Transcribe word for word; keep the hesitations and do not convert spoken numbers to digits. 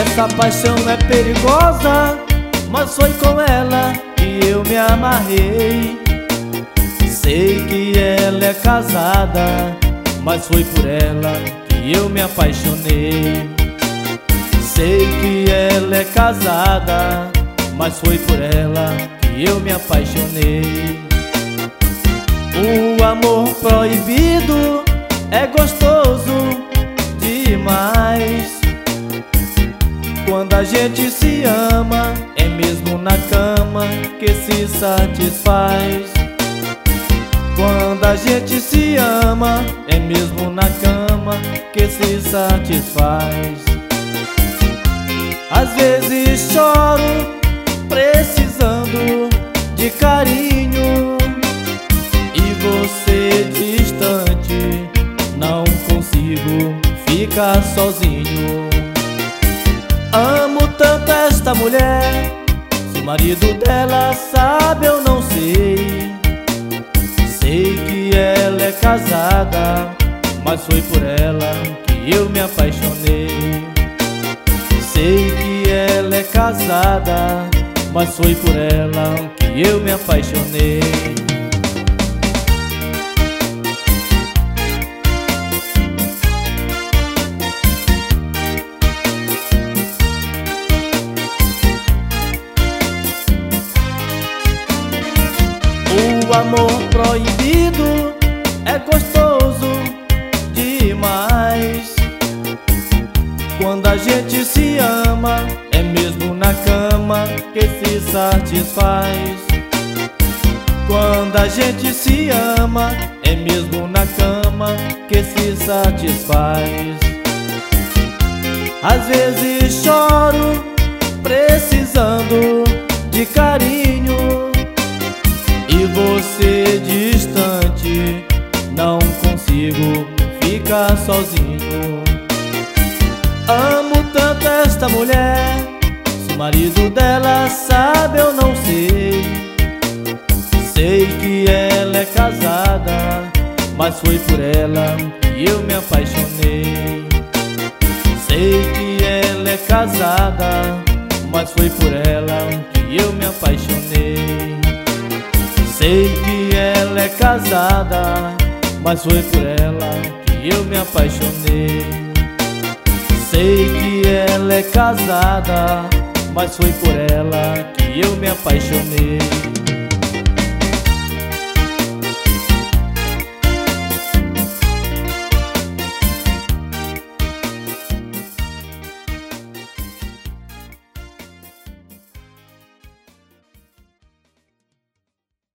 Essa paixão é perigosa, mas foi com ela que eu me amarrei. Sei que ela é casada, mas foi por ela que eu me apaixonei. Sei que ela é casada, mas foi por ela que eu me apaixonei. O amor proibido é gostoso demais. Quando a gente se ama, é mesmo na cama que se satisfaz. Quando a gente se ama, é mesmo na cama que se satisfaz. Às vezes choro precisando de carinho, e você distante, não consigo ficar sozinho. Amo tanto esta mulher, se o marido dela sabe eu não sei. Sei que ela é casada, mas foi por ela que eu me apaixonei. Sei que ela é casada, mas foi por ela que eu me apaixonei. O amor proibido é gostoso demais. Quando a gente se ama, é mesmo na cama que se satisfaz. Quando a gente se ama, é mesmo na cama que se satisfaz. Às vezes choro precisando de carinho, e você distante, não consigo ficar sozinho. Amo tanto esta mulher, se o marido dela sabe eu não sei. Sei que ela é casada, mas foi por ela que eu me apaixonei. Sei que ela é casada, mas foi por ela que eu me apaixonei. Sei que ela é casada, mas foi por ela que eu me apaixonei. Sei que ela é casada, mas foi por ela que eu me apaixonei.